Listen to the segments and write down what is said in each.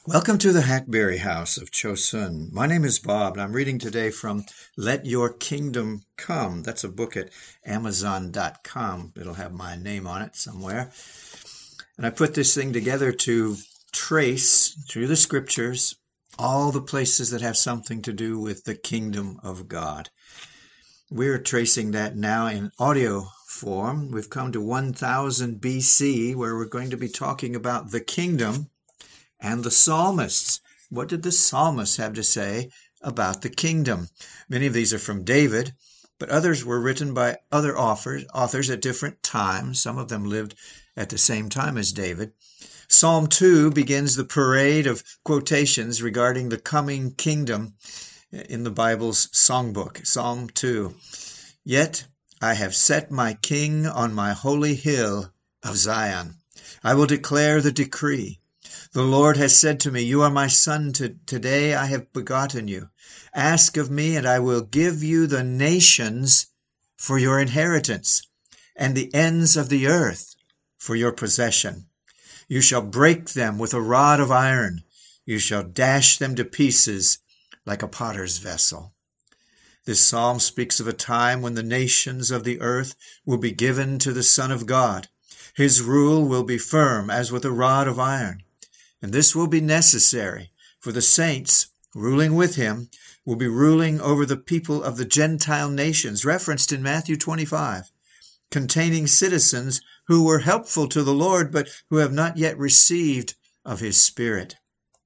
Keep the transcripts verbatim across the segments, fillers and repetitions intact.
Welcome to the Hackberry House of Chosun. My name is Bob, and I'm reading today from Let Your Kingdom Come. That's a book at amazon dot com. It'll have my name on it somewhere. And I put this thing together to trace through the scriptures all the places that have something to do with the kingdom of God. We're tracing that now in audio form. We've come to one thousand B C, where we're going to be talking about the kingdom and the psalmists. What did the psalmists have to say about the kingdom? Many of these are from David, but others were written by other authors, authors at different times. Some of them lived at the same time as David. Psalm two begins the parade of quotations regarding the coming kingdom in the Bible's songbook. Psalm two. Yet I have set my king on my holy hill of Zion. I will declare the decree. The Lord has said to me, you are my son. Today I have begotten you. Ask of me, and I will give you the nations for your inheritance, and the ends of the earth for your possession. You shall break them with a rod of iron. You shall dash them to pieces like a potter's vessel. This psalm speaks of a time when the nations of the earth will be given to the Son of God. His rule will be firm as with a rod of iron. And this will be necessary, for the saints, ruling with him, will be ruling over the people of the Gentile nations, referenced in Matthew twenty-five, containing citizens who were helpful to the Lord, but who have not yet received of his Spirit,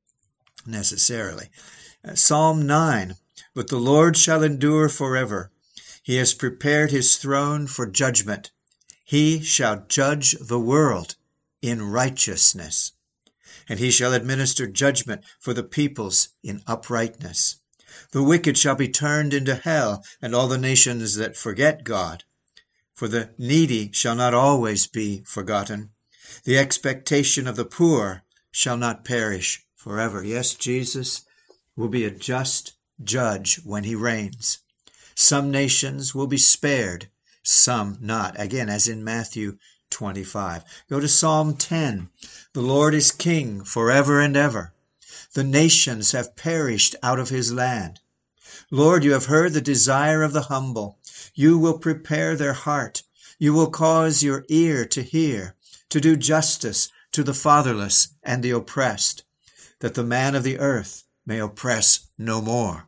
necessarily. Uh, Psalm nine, but the Lord shall endure forever. He has prepared his throne for judgment. He shall judge the world in righteousness, and he shall administer judgment for the peoples in uprightness. The wicked shall be turned into hell, and all the nations that forget God. For the needy shall not always be forgotten. The expectation of the poor shall not perish forever. Yes, Jesus will be a just judge when he reigns. Some nations will be spared, some not. Again, as in Matthew twenty-five. Go to Psalm ten. The Lord is king forever and ever. The nations have perished out of his land. Lord, you have heard the desire of the humble. You will prepare their heart. You will cause your ear to hear, to do justice to the fatherless and the oppressed, that the man of the earth may oppress no more.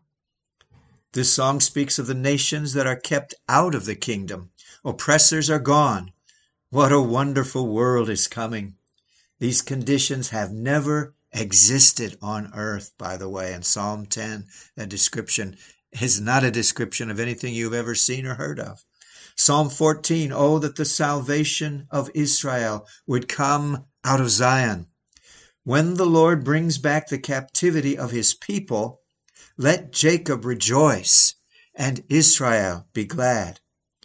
This song speaks of the nations that are kept out of the kingdom. Oppressors are gone. What a wonderful world is coming. These conditions have never existed on earth, by the way. In Psalm ten, that description is not a description of anything you've ever seen or heard of. Psalm fourteen, oh, that the salvation of Israel would come out of Zion. When the Lord brings back the captivity of his people, let Jacob rejoice and Israel be glad.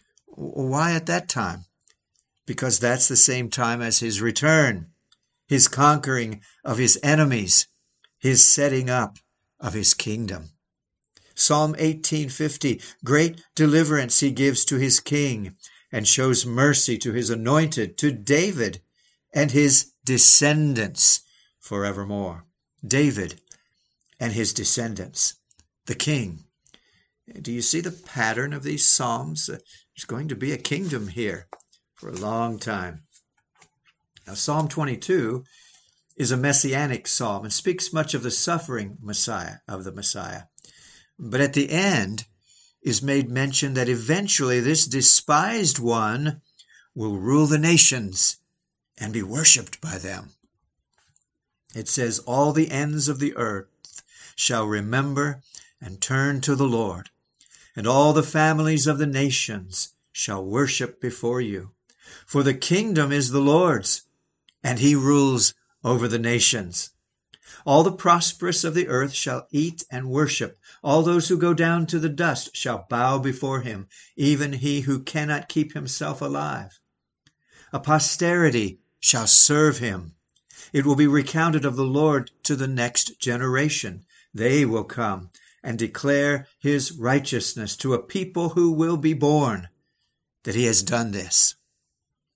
Why at that time? Because that's the same time as his return, his conquering of his enemies, his setting up of his kingdom. Psalm eighteen fifty, great deliverance he gives to his king, and shows mercy to his anointed, to David and his descendants forevermore. David and his descendants, the king. Do you see the pattern of these psalms? There's going to be a kingdom here for a long time. Now, Psalm twenty-two is a messianic psalm and speaks much of the suffering Messiah, of the Messiah. But at the end is made mention that eventually this despised one will rule the nations and be worshipped by them. It says, all the ends of the earth shall remember and turn to the Lord, and all the families of the nations shall worship before you. For the kingdom is the Lord's, and he rules over the nations. All the prosperous of the earth shall eat and worship. All those who go down to the dust shall bow before him, even he who cannot keep himself alive. A posterity shall serve him. It will be recounted of the Lord to the next generation. They will come and declare his righteousness to a people who will be born, that he has done this.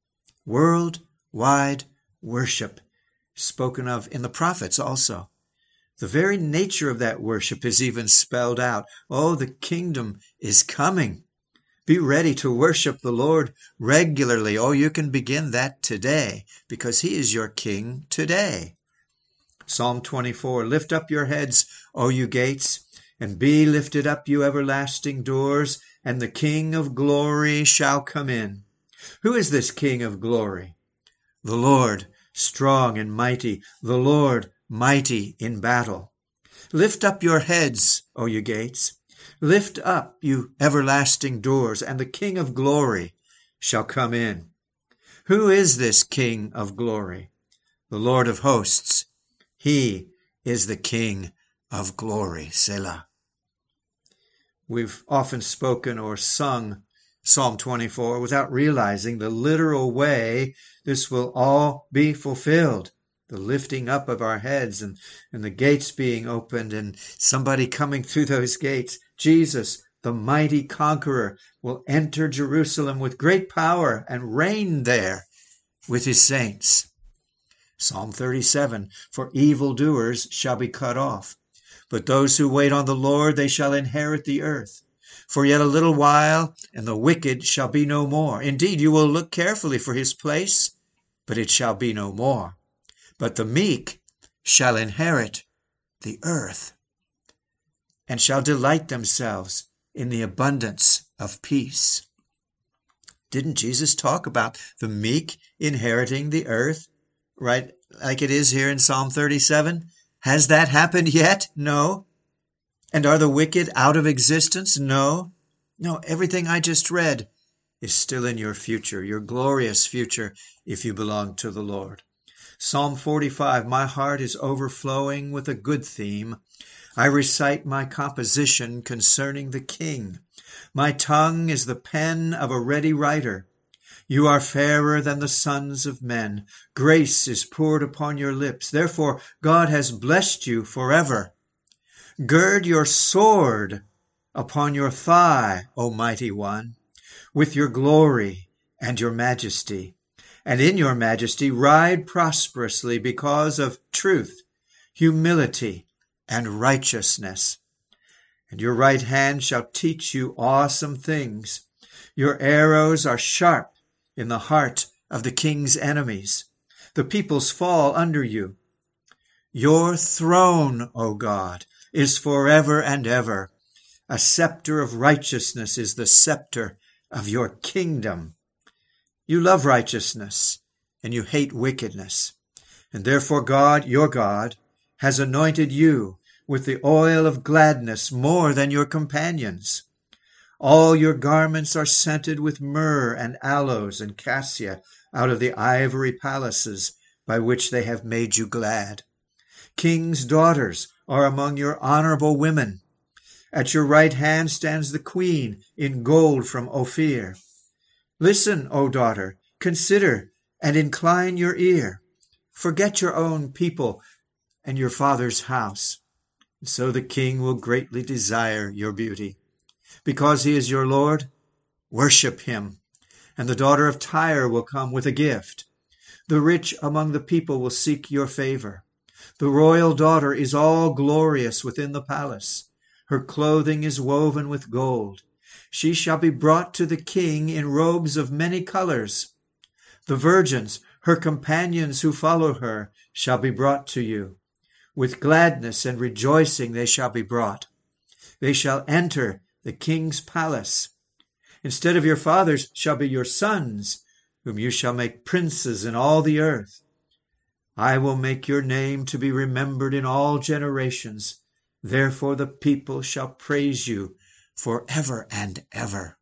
Worldwide worship, spoken of in the prophets also. The very nature of that worship is even spelled out. Oh, the kingdom is coming. Be ready to worship the Lord regularly. Oh, you can begin that today because he is your king today. Psalm twenty-four, lift up your heads, O you gates, and be lifted up, you everlasting doors, and the King of glory shall come in. Who is this King of glory? The Lord, strong and mighty, the Lord, mighty in battle. Lift up your heads, O you gates. Lift up, you everlasting doors, and the King of glory shall come in. Who is this King of glory? The Lord of hosts. He is the King of glory. Selah. We've often spoken or sung Psalm twenty-four without realizing the literal way this will all be fulfilled. The lifting up of our heads and, and the gates being opened and somebody coming through those gates. Jesus, the mighty conqueror, will enter Jerusalem with great power and reign there with his saints. Psalm thirty-seven, for evildoers shall be cut off, but those who wait on the Lord, they shall inherit the earth. For yet a little while, and the wicked shall be no more. Indeed, you will look carefully for his place, but it shall be no more. But the meek shall inherit the earth, and shall delight themselves in the abundance of peace. Didn't Jesus talk about the meek inheriting the earth, right, like it is here in Psalm thirty-seven? Has that happened yet? No. And are the wicked out of existence? No. No, everything I just read is still in your future, your glorious future, if you belong to the Lord. Psalm forty-five, my heart is overflowing with a good theme. I recite my composition concerning the King. My tongue is the pen of a ready writer. You are fairer than the sons of men. Grace is poured upon your lips. Therefore, God has blessed you forever. Gird your sword upon your thigh, O mighty one, with your glory and your majesty. And in your majesty ride prosperously because of truth, humility, and righteousness. And your right hand shall teach you awesome things. Your arrows are sharp in the heart of the king's enemies. The peoples fall under you. Your throne, O God, is forever and ever. A scepter of righteousness is the scepter of your kingdom. You love righteousness, and you hate wickedness. And therefore God, your God, has anointed you with the oil of gladness more than your companions. All your garments are scented with myrrh and aloes and cassia out of the ivory palaces by which they have made you glad. King's daughters are among your honorable women. At your right hand stands the queen in gold from Ophir. Listen, O daughter, consider and incline your ear. Forget your own people and your father's house. So the king will greatly desire your beauty. Because he is your Lord, worship him. And the daughter of Tyre will come with a gift. The rich among the people will seek your favor. The royal daughter is all glorious within the palace. Her clothing is woven with gold. She shall be brought to the king in robes of many colors. The virgins, her companions who follow her, shall be brought to you. With gladness and rejoicing they shall be brought. They shall enter the king's palace. Instead of your fathers shall be your sons, whom you shall make princes in all the earth. I will make your name to be remembered in all generations. Therefore the people shall praise you forever and ever.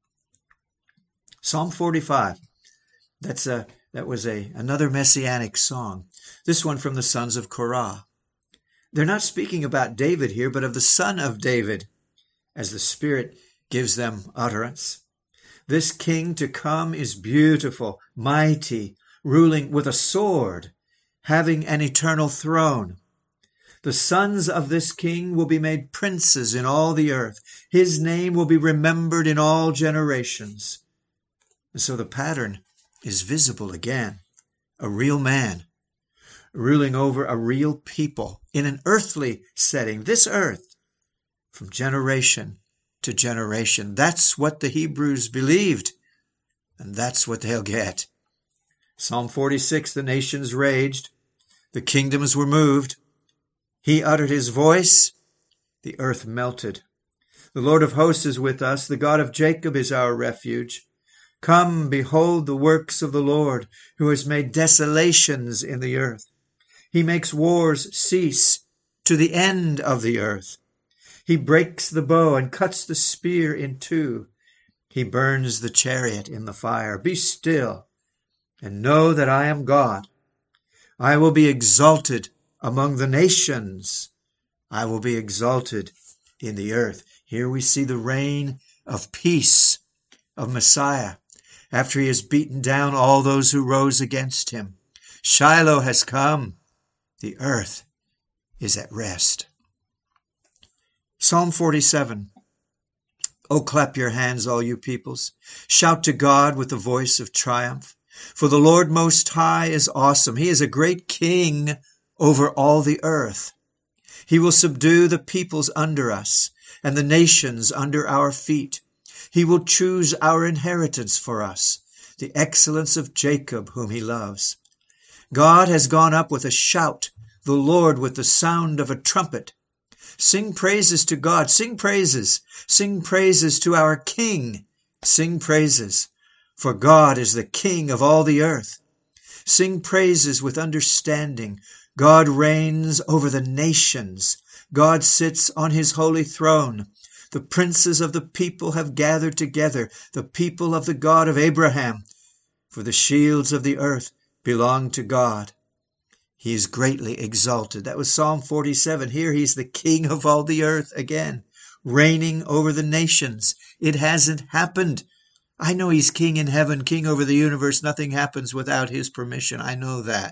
Psalm forty-five. That's a that was a another messianic song. This one from the sons of Korah. They're not speaking about David here, but of the son of David, as the Spirit gives them utterance. This king to come is beautiful, mighty, ruling with a sword, having an eternal throne. The sons of this king will be made princes in all the earth. His name will be remembered in all generations. And so the pattern is visible again. A real man, ruling over a real people in an earthly setting, this earth, from generation to generation. That's what the Hebrews believed, and that's what they'll get. Psalm forty-six, the nations raged, the kingdoms were moved. He uttered his voice, the earth melted. The Lord of hosts is with us, the God of Jacob is our refuge. Come, behold the works of the Lord, who has made desolations in the earth. He makes wars cease to the end of the earth. He breaks the bow and cuts the spear in two. He burns the chariot in the fire. Be still and know that I am God. I will be exalted among the nations. I will be exalted in the earth. Here we see the reign of peace of Messiah after he has beaten down all those who rose against him. Shiloh has come. The earth is at rest. Psalm forty-seven. Oh, clap your hands, all you peoples. Shout to God with the voice of triumph. For the Lord Most High is awesome. He is a great king over all the earth. He will subdue the peoples under us and the nations under our feet. He will choose our inheritance for us, the excellence of Jacob, whom he loves. God has gone up with a shout, the Lord with the sound of a trumpet. Sing praises to God, sing praises, sing praises to our King, sing praises, for God is the King of all the earth. Sing praises with understanding. God reigns over the nations. God sits on his holy throne. The princes of the people have gathered together, the people of the God of Abraham. For the shields of the earth belong to God. He is greatly exalted. That was Psalm forty-seven. Here he's the king of all the earth again, reigning over the nations. It hasn't happened. I know he's king in heaven, king over the universe. Nothing happens without his permission. I know that.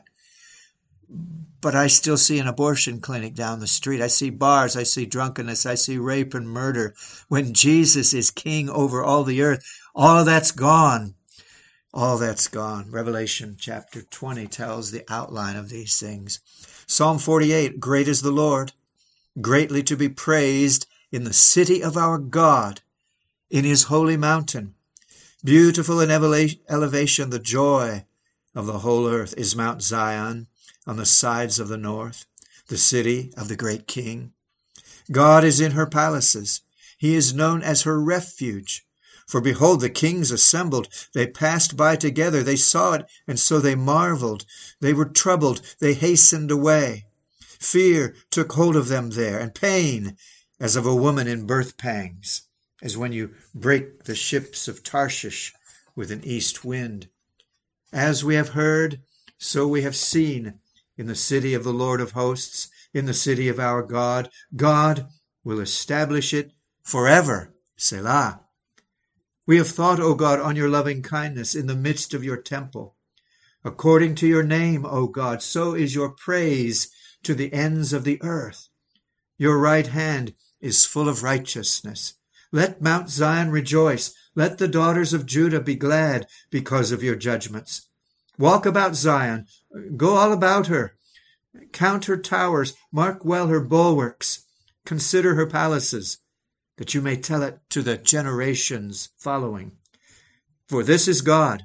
But I still see an abortion clinic down the street. I see bars. I see drunkenness. I see rape and murder. When Jesus is king over all the earth, all of that's gone. All that's gone. Revelation chapter twenty tells the outline of these things. Psalm forty-eight, great is the Lord, greatly to be praised in the city of our God, in his holy mountain. Beautiful in elevation, the joy of the whole earth is Mount Zion on the sides of the north, the city of the great King. God is in her palaces. He is known as her refuge. For behold, the kings assembled. They passed by together. They saw it, and so they marveled. They were troubled. They hastened away. Fear took hold of them there, and pain, as of a woman in birth pangs, as when you break the ships of Tarshish with an east wind. As we have heard, so we have seen in the city of the Lord of hosts, in the city of our God. God will establish it forever. Selah. We have thought, O God, on your loving kindness in the midst of your temple. According to your name, O God, so is your praise to the ends of the earth. Your right hand is full of righteousness. Let Mount Zion rejoice. Let the daughters of Judah be glad because of your judgments. Walk about Zion. Go all about her. Count her towers. Mark well her bulwarks. Consider her palaces, that you may tell it to the generations following. For this is God,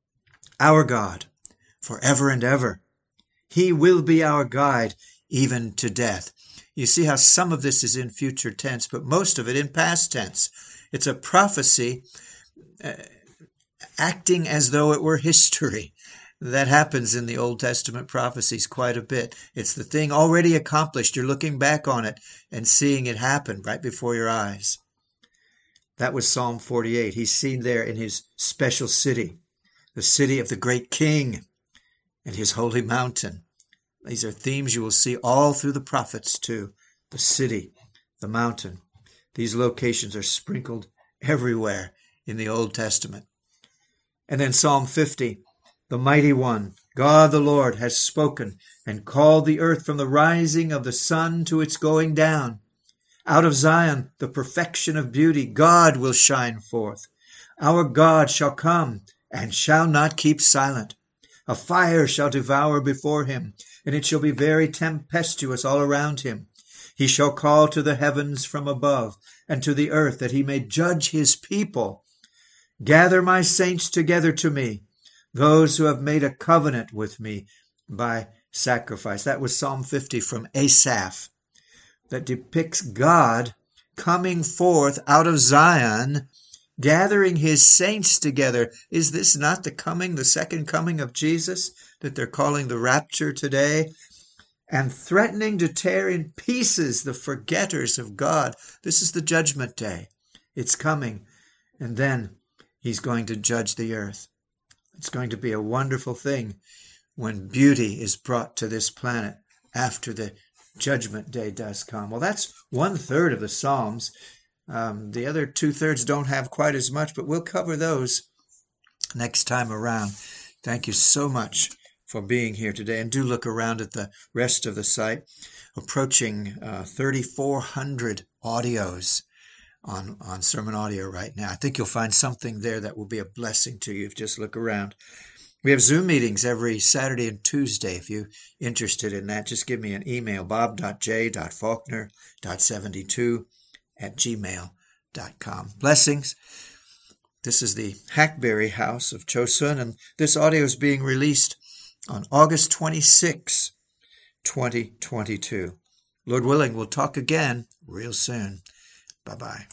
our God, forever and ever. He will be our guide, even to death. You see how some of this is in future tense, but most of it in past tense. It's a prophecy uh, acting as though it were history. That happens in the Old Testament prophecies quite a bit. It's the thing already accomplished. You're looking back on it and seeing it happen right before your eyes. That was Psalm forty-eight. He's seen there in his special city, the city of the great King and his holy mountain. These are themes you will see all through the prophets too. The city, the mountain. These locations are sprinkled everywhere in the Old Testament. And then Psalm fifty. The mighty one, God the Lord, has spoken and called the earth from the rising of the sun to its going down. Out of Zion, the perfection of beauty, God will shine forth. Our God shall come and shall not keep silent. A fire shall devour before him, and it shall be very tempestuous all around him. He shall call to the heavens from above, and to the earth, that he may judge his people. Gather my saints together to me, those who have made a covenant with me by sacrifice. That was Psalm fifty from Asaph, that depicts God coming forth out of Zion, gathering his saints together. Is this not the coming, the second coming of Jesus, that they're calling the rapture today? And threatening to tear in pieces the forgetters of God. This is the judgment day. It's coming. And then he's going to judge the earth. It's going to be a wonderful thing when beauty is brought to this planet after the judgment day does come. Well, that's one third of the Psalms. Um, the other two thirds don't have quite as much, but we'll cover those next time around. Thank you so much for being here today. And do look around at the rest of the site. Approaching uh, thirty-four hundred audios on, on Sermon Audio right now. I think you'll find something there that will be a blessing to you if you just look around. We have Zoom meetings every Saturday and Tuesday. If you're interested in that, just give me an email, bob dot j dot faulkner dot seventy-two at gmail dot com. Blessings. This is the Hackberry House of Chosun, and this audio is being released on August twenty-sixth, twenty twenty-two. Lord willing, we'll talk again real soon. Bye-bye.